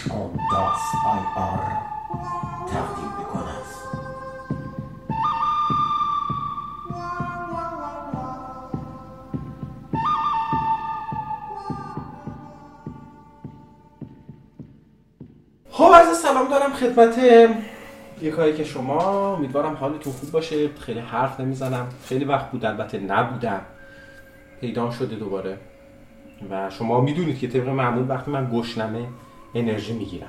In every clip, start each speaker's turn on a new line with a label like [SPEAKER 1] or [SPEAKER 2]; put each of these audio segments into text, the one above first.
[SPEAKER 1] das IR تقدیم می‌کند. خب عرض سلام دارم خدمت یکایی که شما. امیدوارم حالتون خوب باشه. خیلی حرف نمیزنم، خیلی وقت بود، البته نبودم، پیدا شده دوباره و شما میدونید که طبق معمول وقتی من گشنمه انرژی میگیرم.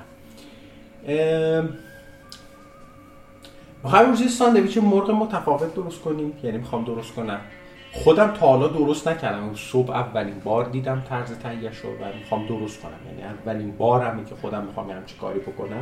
[SPEAKER 1] میخوایم امروز یه ساندویچ مرغ متفاوت درست کنیم، یعنی میخوام درست کنم. خودم تا حالا درست نکردم، صبح اولین بار دیدم طرز تهیه‌اش رو و میخوام درست کنم، یعنی اولین بارمه که خودم میخوام همچین کاری بکنم.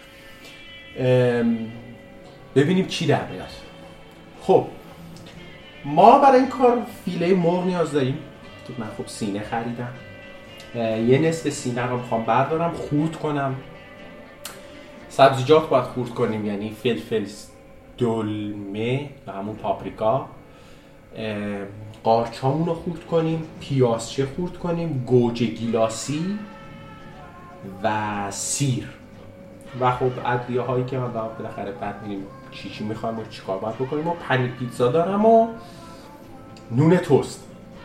[SPEAKER 1] ببینیم چی در میاد. خب ما برای این کار فیله مرغ نیاز داریم که من خب سینه خریدم. یه نصف سینه رو میخوام بردارم خورد کنم. سبزیجات باید خورد کنیم، یعنی فلفل دلمه و همون پاپریکا، قارچامون رو خورد کنیم، پیازچه خورد کنیم، گوجه گیلاسی و سیر و خب ادویه هایی که حالا بالاخره بعد می‌بینیم چی می‌خوایم و چیکار باید بکنیم. و پنیر پیتزا دارم و نون توست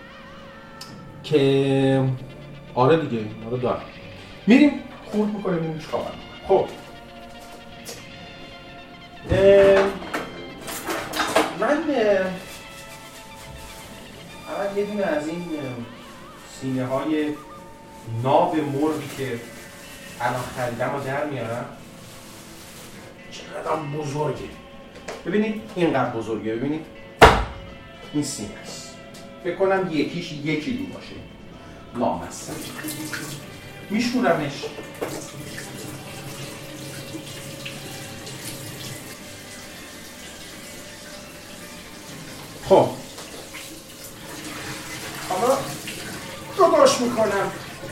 [SPEAKER 1] که آره دیگه اینا رو دارم. میریم خورد می‌کنیم این چیکار باید. خب من اول یه دونه از این سینه های ناب مرغی که الان خریدم رو در میارم. چقدر بزرگه، ببینید اینقدر بزرگه، ببینید این سینه است. فکر کنم یکیش 1 کیلو باشه. لامصب میشورمش. خب حالا جداش میکنم.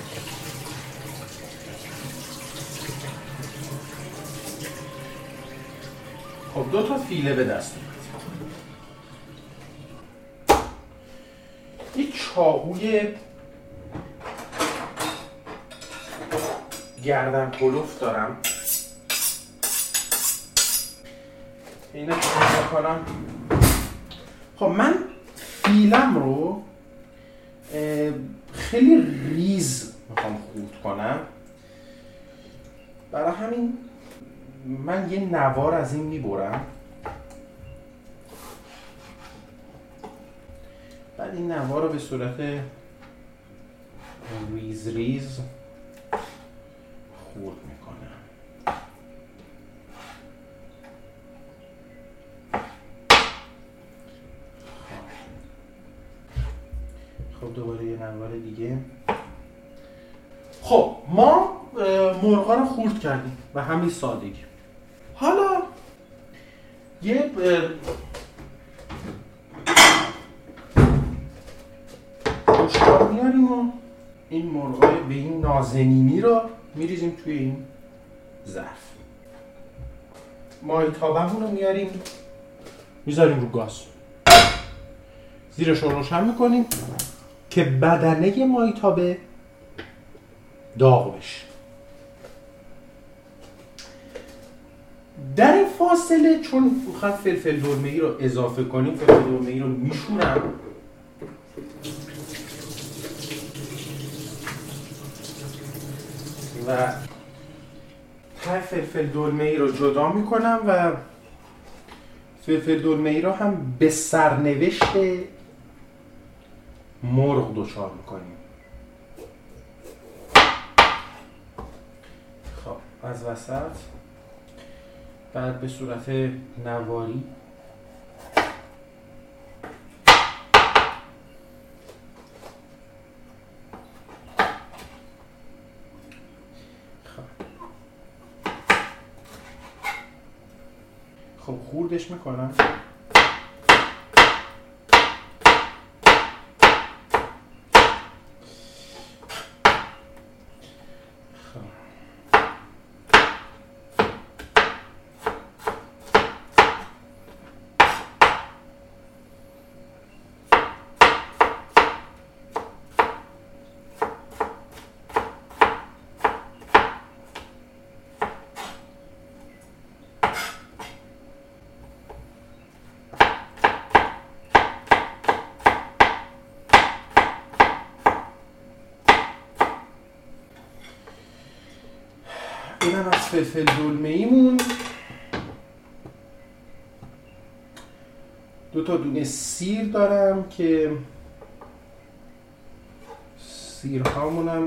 [SPEAKER 1] خب 2 تا فیله به دست میاد. یک چاقوی گردن کلوف دارم. اینو چیکار کنم؟ خب من فیلم رو خیلی ریز میخوام خورد کنم، برای همین من یه نوار از این میبرم. بعد این نوار رو به صورت ریز ریز خورد میکنم. خب دوباره یه نوار دیگه. خب ما مرغا رو خورد کردیم و همین سادگی. حالا یه گوشتار میاریم و این مرغای به این نازنینی رو میریزیم توی این ظرف. مایتابمون رو میاریم میذاریم رو گاز، زیرش رو روشن میکنیم که بدنه مایتابه داغ بشه. در این فاصله چون میخواد فلفل دلمه‌ای رو اضافه کنیم، فلفل دلمه‌ای رو میشورم و ته فلفل دلمه‌ای رو جدا میکنم و فلفل دلمه‌ای رو هم به سرنوشت مرغ دچار میکنیم. خب از وسط بعد به صورت نواری خب خوردش میکنم. اینم از فلفل دلمه ایمون. 2 تا دونه سیر دارم که سیرهامونم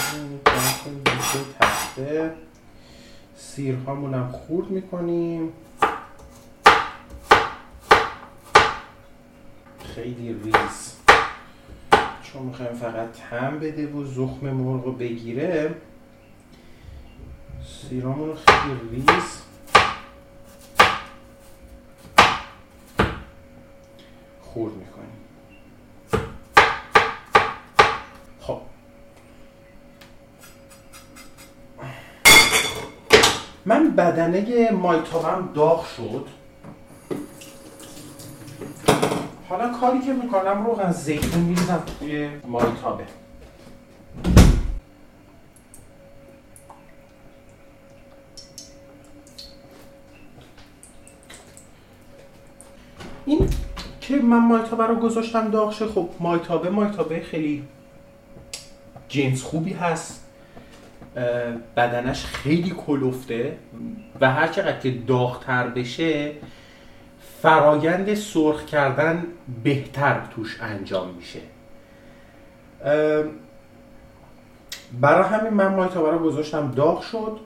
[SPEAKER 1] تخته سیرهامونم خورد میکنیم. خیلی ریز چون میخوایم فقط طعم بده و زخم مرغ رو بگیره. سیرامون رو خیلی ریز خورد میکنیم. خب من بدنه مایتابم داغ شد. حالا کاری که میکنم روغن زیتون میریزم توی مایتابه. این که من مایتابه رو گذاشتم داغ شه، خب مایتابه خیلی جنس خوبی هست، بدنش خیلی کلفته و هر چقدر که داغ‌تر بشه فرایند سرخ کردن بهتر توش انجام میشه. برای همین من مایتابه رو گذاشتم داغ شد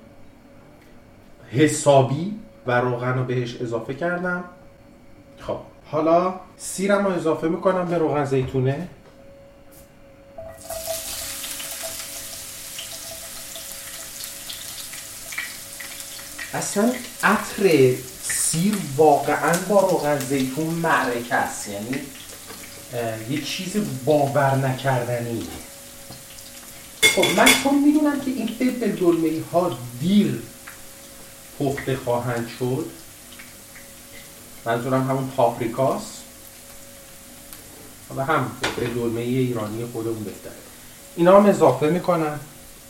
[SPEAKER 1] حسابی و روغن رو بهش اضافه کردم. خب حالا سیرم رو اضافه میکنم به روغن زیتونه. اصلا عطر سیر واقعا با روغن زیتون معرکه است، یعنی یه چیز باور نکردنیه. خب من چون میدونم که این فلفل دلمه‌ای ها دیر پخته خواهند شد، منظورم همون پاپریکاست و هم فلفل دلمه‌ای ایرانی خودمون بهتره. اینا هم اضافه میکنم.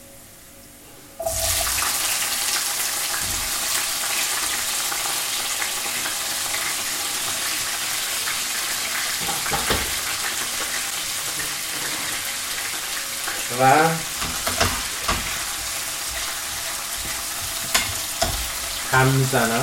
[SPEAKER 1] و هم میزنم.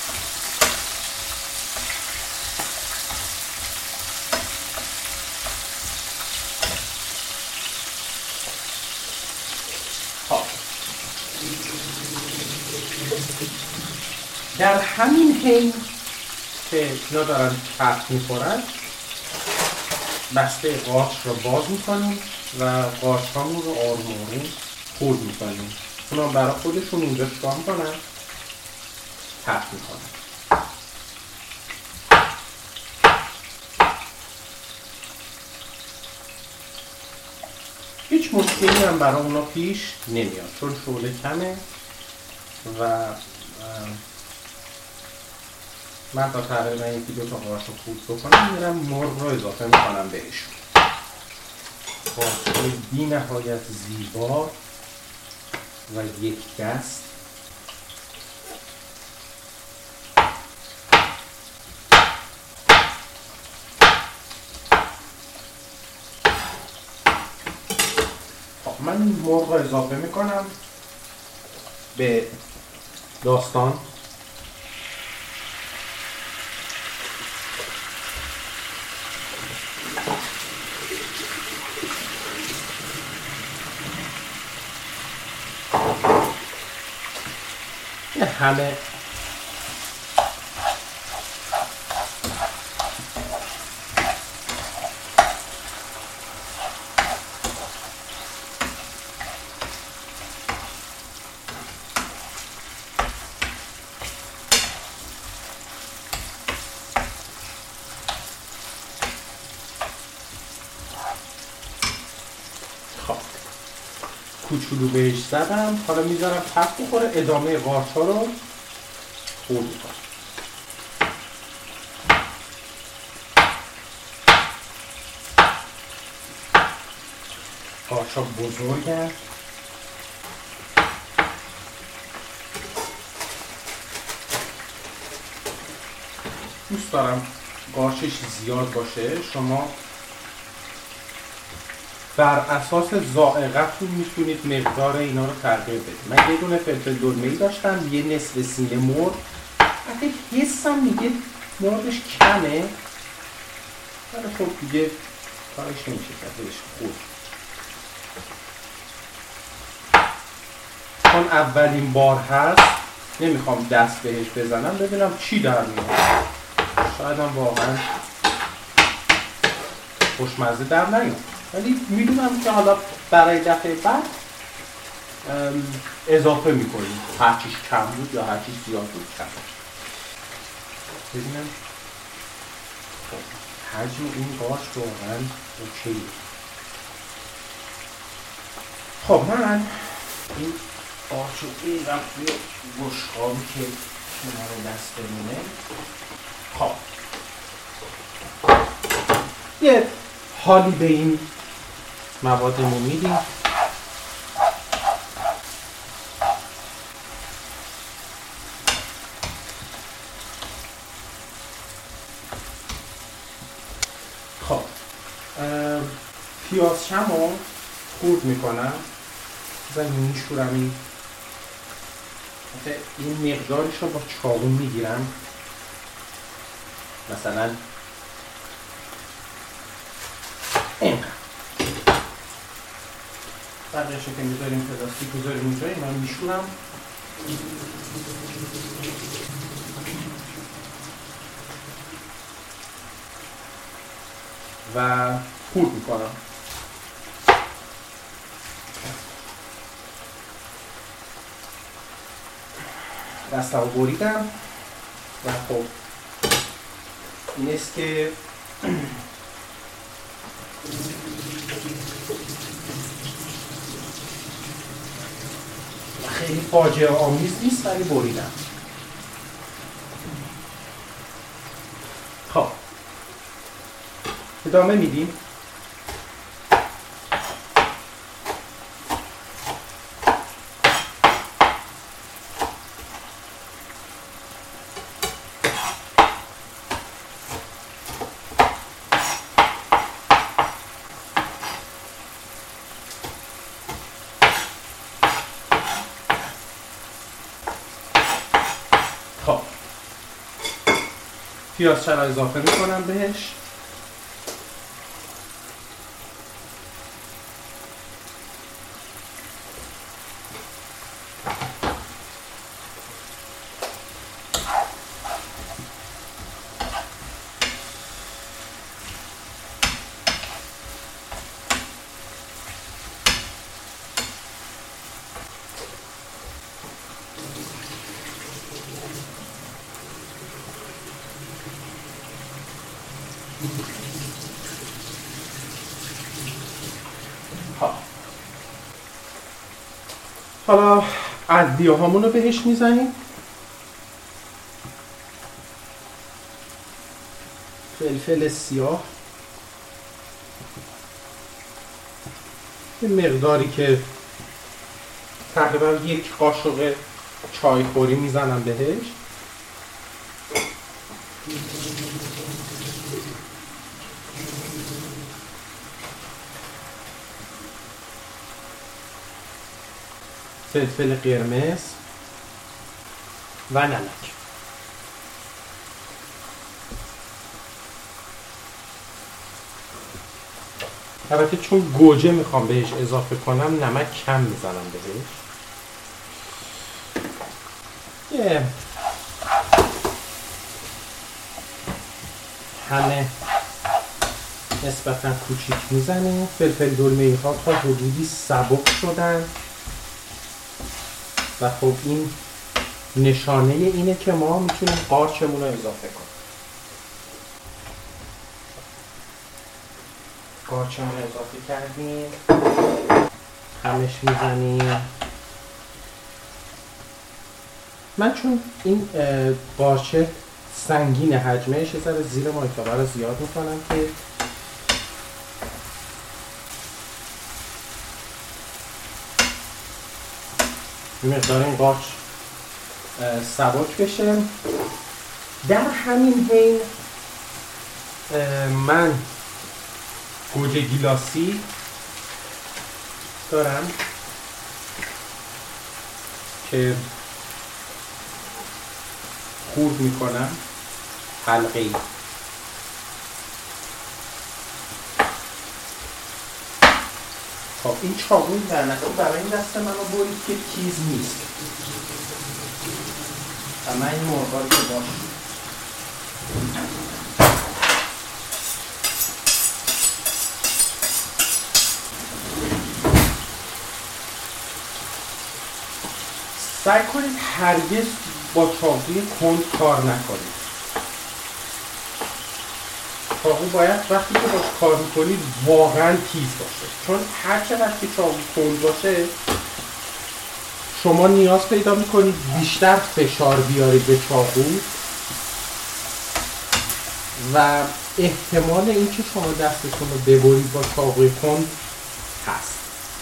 [SPEAKER 1] در همین حین که اینا دارن تفت میخورن بسته قارچ رو باز میکنیم و قارچ هامون رو آروم آروم خورد میکنیم. اونا برای خودشون اونجا چکار میکنن؟ تفت میکنن. هیچ مشکلی هم برای اونا پیش نمیاد چون شعله کمه و من تا تقریبا 1-2 تا قارچ رو خورد بکنم میرم مرغ رو اضافه میکنم بهشون. قارچ بی نهایت زیبا و یک دست. من مرغ رو اضافه میکنم به داستان. همه کوچولو بهش زدم. حالا میذارم تفت بخوره، ادامه قارچ ها رو خورد میکنم. قارچ ها بزرگن، دوست دارم قارچش زیاد باشه. شما بر اساس ذائقه‌تون میتونید مقدار اینا رو تغییر بدید. من یه دونه فلفل دلمه‌ای داشتم، یه نصف سینه مرغ. اگه حسم میگه مرغش کمه، ولی خب دیگه کارش نمیشه کردش. خود چون اولین بار هست نمیخوام دست بهش بزنم ببینم چی در میاد. شاید هم واقعا خوشمزه در نیاد، ولی میدونم که حالا برای دفعه بعد اضافه میکنیم، هرچیش کم بود یا هرچیش زیاد بود کم بود. ببینم حجم این قارچ واقعا اوکیه. خب من این قارچ رو ایرم توی بشقابی که کنار دست بمونه. خب یه حالی به این موادمون میدیم. خب پیازشم رو خورد میکنم، بزن میشورم. این مقدارش رو با چاقو میگیرم، مثلا اینقدر. بقیه‌شو که میذاریم پلاستیک میذاریم اینجا، من میشورم. و خورد میکنم. دستم رو بریدم و خب این است که خیلی فاجعه آمیز نیست ولی بریدم. خب ادامه میدیم. خب پیاز چرا اضافه میکنم بهش. حالا ادویه هامون رو بهش میزنیم. فلفل سیاه یه مقداری که تقریبا 1 قاشق چایخوری میزنم بهش. فلفل قرمز و نمک. البته چون گوجه میخوام بهش اضافه کنم نمک کم میزنم بهش. همه نسبتا کوچیک میزنیم. فلفل دلمه‌ای ها تا حدودی سبک شدن و خب این نشانه اینه که ما میتونیم قارچمون رو اضافه کنیم. قارچمون رو اضافه کردیم، همش میزنیم. من چون این قارچه سنگین حجمش یه ذره زیر مایتابه رو زیاد میکنم که مقدار این قارچ سبک بشه. در همین حین من گوجه گیلاسی دارم که خورد میکنم حلقه ای. خب این چاقوی لعنتی برای این دست من رو برید که تیز نیست و من این مرغا رو باش سعی کنید هرگز با چاقوی کند کار نکنید. چاقو باید وقتی که باش کار میکنید واقعا تیز باشه، چون هر چقدر که چاقو کند باشه شما نیاز پیدا میکنید بیشتر فشار بیارید به چاقو و احتمال اینکه شما دستتون رو ببرید با چاقوی کند هست.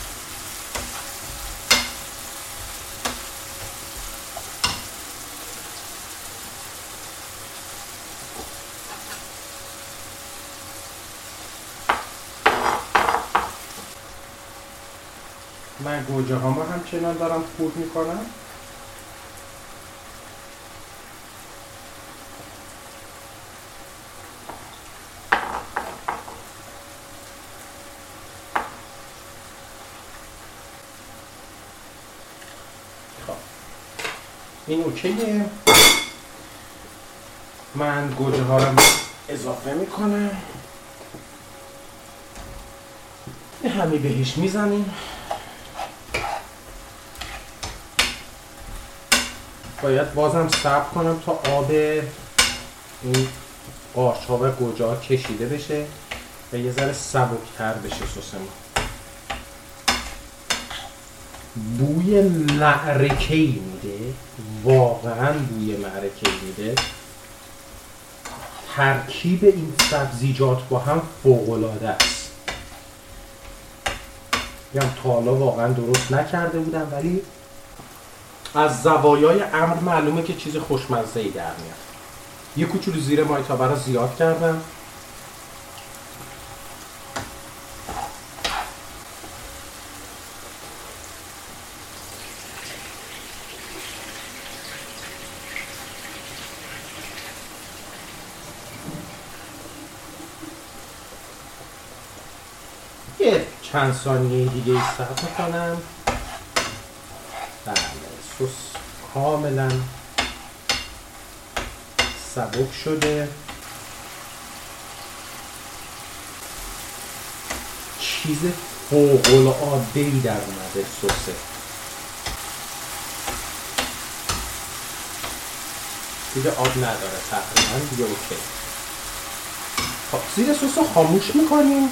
[SPEAKER 1] من گوجه ها ما همچنان دارم خورد میکنم. خب این اوکیه. من گوجه ها رو اضافه میکنم، یه همی بهش میزنیم. باید بازم صبر کنم تا آب این قارچ ها و گوجه ها کشیده بشه و یه ذره سبکتر بشه سس ما. بوی معرکه‌ای میده، واقعا بوی معرکه‌ای میده. ترکیب این سبزیجات با هم فوق‌العاده است. میگم تا حالا واقعا درست نکرده بودم، ولی از زوایای امر معلومه که چیز خوشمزه‌ای در میاد. یه کوچولو زیر مایتابه رو زیاد کردم. یه چند ثانیه دیگه صبر می‌کنم. بله، سس کاملا سبک شده. چیز فوق‌العاده‌ای در اومده سسه. دیگه آب نداره تقریبا، دیگه اوکی. خب زیر سس رو خاموش میکنیم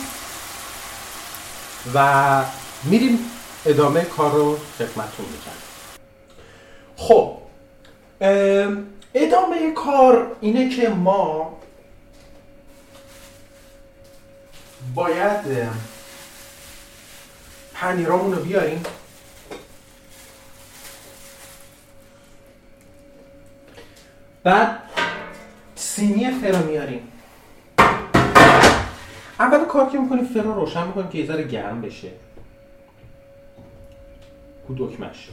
[SPEAKER 1] و میریم ادامه کار رو خدمتتون میگم. خب ادامه کار اینه که ما باید پنیرامون رو بیاریم، بعد سینی فر رو میاریم. اول کار که میکنیم فر رو روشن میکنیم که یه ذره گرم بشه. کو دکمش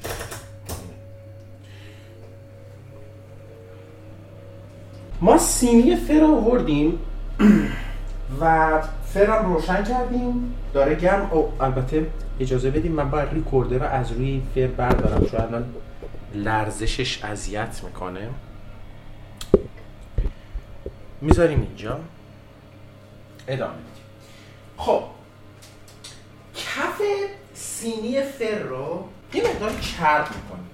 [SPEAKER 1] ما سینی فر رو آوردیم و فرم روشن کردیم، داره گرم. البته اجازه بدیم من باید ریکوردر رو از روی فر بردارم چون الان لرزشش اذیت میکنه. میذاریم اینجا، ادامه میدیم. خب کف سینی فر رو یه مقدار چرب میکنیم.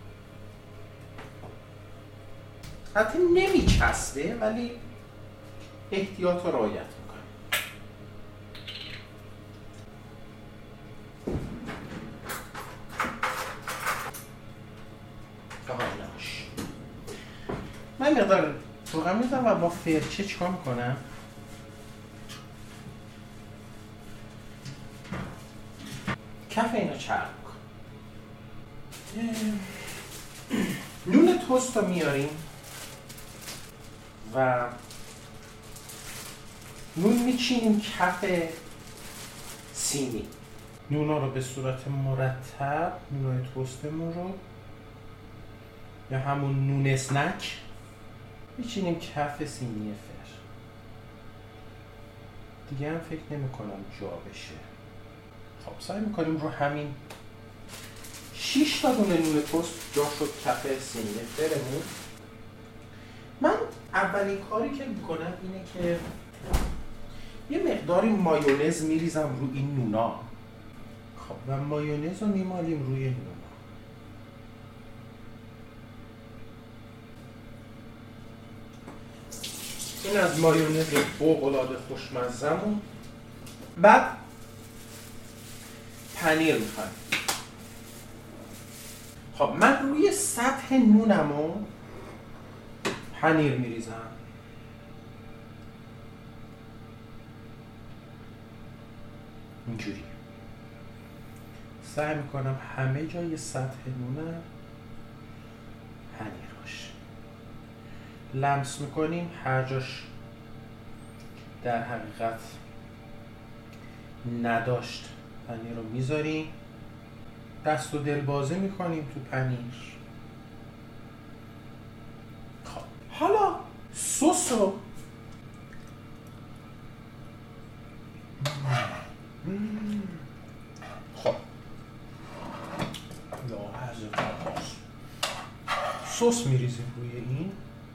[SPEAKER 1] حتی نمیچسبه ولی احتیاط رو رعایت میکنیم. فقط نباش. من مقدار روغن میزنم و با فرچه چیکار میکنم؟ کف اینا چرب میکنم. نون تست رو میاریم و نون میچینیم کف سینی. نونا رو به صورت مرتب، نونای توستمون رو یا همون نون اسنک میچینیم کف سینی فر. دیگه هم فکر نمی کنم جا بشه. خب سعی میکنیم رو همین 6 تا دونه نون توست جا شد کف سینی فرمون. من اولین کاری که میکنم اینه که یه مقداری مایونز میریزم روی این نونا. خب و مایونز رو میمالیم روی نونا. این از مایونز فوق‌العاده خوشمزه‌مون. بعد پنیر میخوایم. خب من روی سطح نونمو پنیر میریزم. اینجوری سعی میکنم همه جای سطح نونم پنیر باشه. لمس میکنیم هر جاش در حقیقت نداشت پنیر رو میذاریم. دست و دل بازی میکنیم تو پنیر. خب حالا سس رو خب سس میریزیم روی این.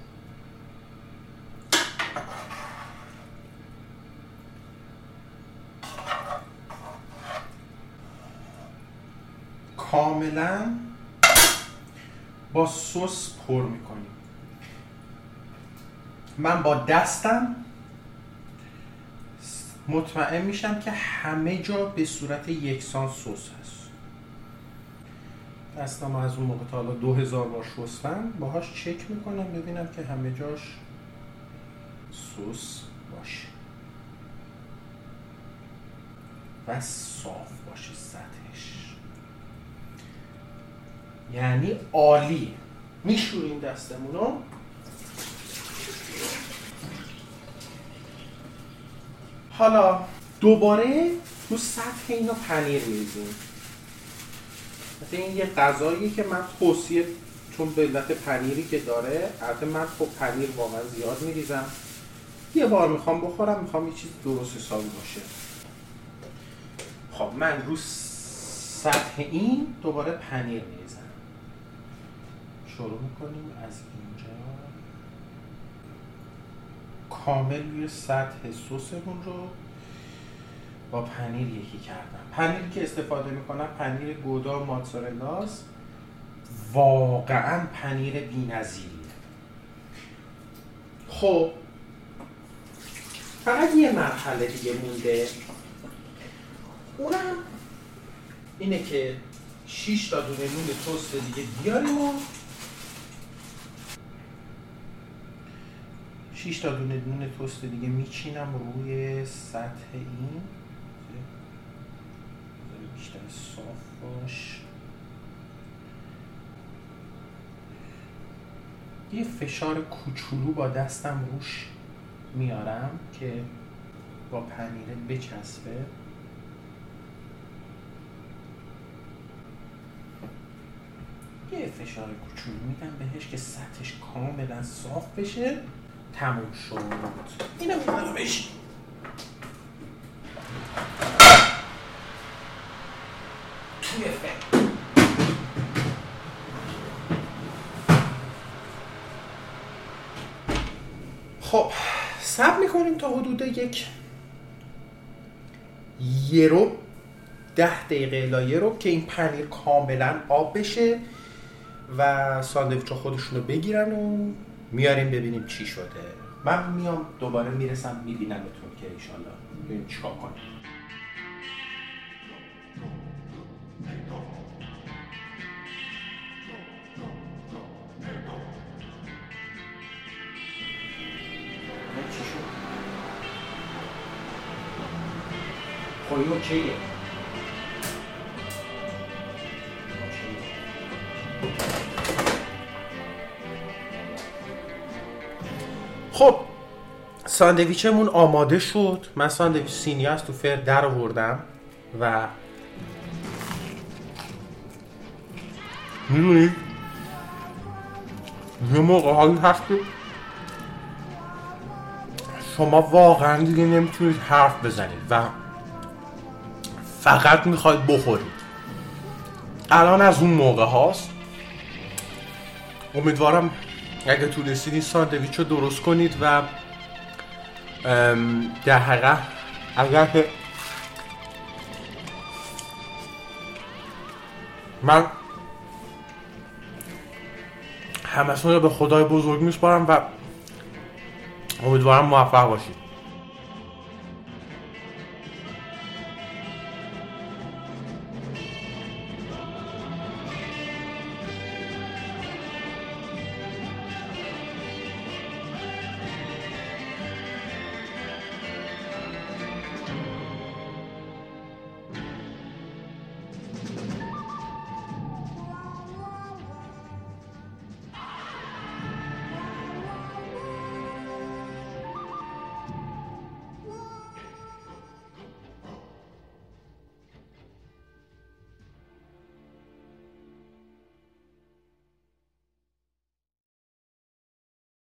[SPEAKER 1] کاملا با سس پر میکنیم. من با دستم مطمئن میشم که همه جا به صورت یکسان سس هست. دستم از اون موقع تا حالا 2000 بار شستم، باهاش چک میکنم ببینم که همه جاش سس باشه و صاف باشه سطحش. یعنی عالی. میشوریم دستمون رو. حالا دوباره تو سطح اینو پنیر میریزیم. مثلا این یه غذاییه که من توصیه، چون به علت پنیری که داره، البته من خب پنیر واقعا زیاد میریزم، یه بار میخوام بخورم، میخوام یه چیز درست حسابی باشه. خب من رو سطح این دوباره پنیر میریزم. شروع میکنیم از اینجا کامل روی سطح سسمون رو با پنیر یکی کردم. پنیری که استفاده میکنم پنیر گودا ماتزارلاست. واقعا پنیر بی‌نظیریه. خب فقط یه مرحله دیگه مونده، اونم اینه که 6 تا دونه نون توست دیگه بیاریم و 6 تا دونه نون توست دیگه میچینم روی سطح این. بیشتر صاف باش. یه فشار کوچولو با دستم روش میارم که با پنیر بچسبه. یه فشار کوچولو میدم بهش که سطحش کاملا صاف بشه. تموم شد. اینو میدم بهش. توی فکر خب صبر میکنیم تا حدود یه رو 10 دقیقه الا یه رو که این پنیر کاملا آب بشه و ساندویچ خودشونو بگیرن و میاریم ببینیم چی شده. من میام دوباره میرسم میبینمتون که انشالله ببینیم چیکار کنیم. چی شد؟ خوی اوکیه. خب ساندویچمون آماده شد. من ساندویچ سینی از تو فر در آوردم و میدونید یه موقع هایی هست که شما واقعا دیگه نمیتونید حرف بزنید و فقط میخواید بخورید. الان از اون موقع هاست. امیدوارم اگه تونستید این ساندویچ رو درست کنید و در حقیقت اگر که من همه رو به خدای بزرگ میسپارم و امیدوارم موفق باشید.